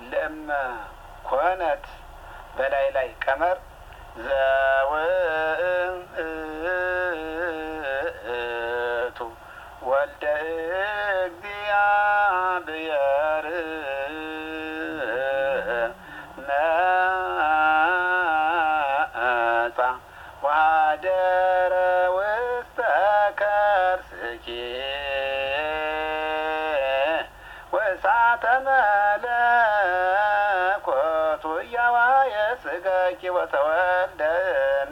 ለእመ ኮነት በላይ ላይ ቀመር ዘውእቱ ወልደ እግዚአብሔር መጻ ወኀደረ ውስተ ከርስኪ ወእሳተ መለኮቱ እያዋየ ሥጋኪ ወተወልደ